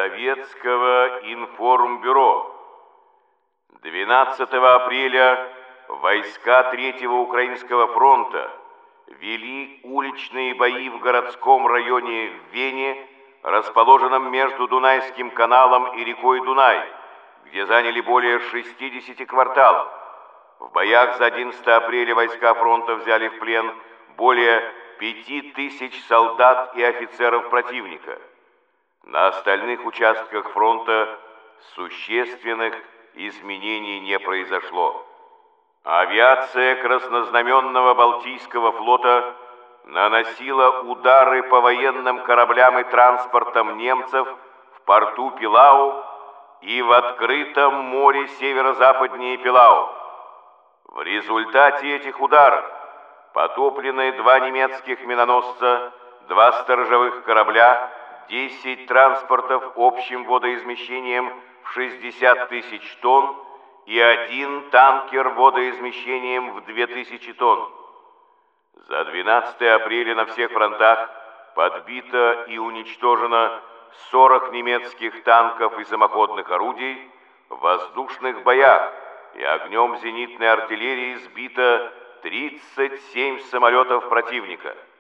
Советского информбюро. 12 апреля войска Третьего Украинского фронта вели уличные бои в городском районе в Вене, расположенном между Дунайским каналом и рекой Дунай, где заняли более 60 кварталов. В боях за 11 апреля войска фронта взяли в плен более 5000 солдат и офицеров противника. На остальных участках фронта существенных изменений не произошло. Авиация Краснознаменного Балтийского флота наносила удары по военным кораблям и транспортам немцев в порту Пилау и в открытом море северо-западнее Пилау. В результате этих ударов потоплены 2 немецких миноносца, 2 сторожевых корабля, 10 транспортов общим водоизмещением в 60 тысяч тонн и 1 танкер водоизмещением в 2000 тонн. За 12 апреля на всех фронтах подбито и уничтожено 40 немецких танков и самоходных орудий, в воздушных боях и огнем зенитной артиллерии сбито 37 самолетов противника.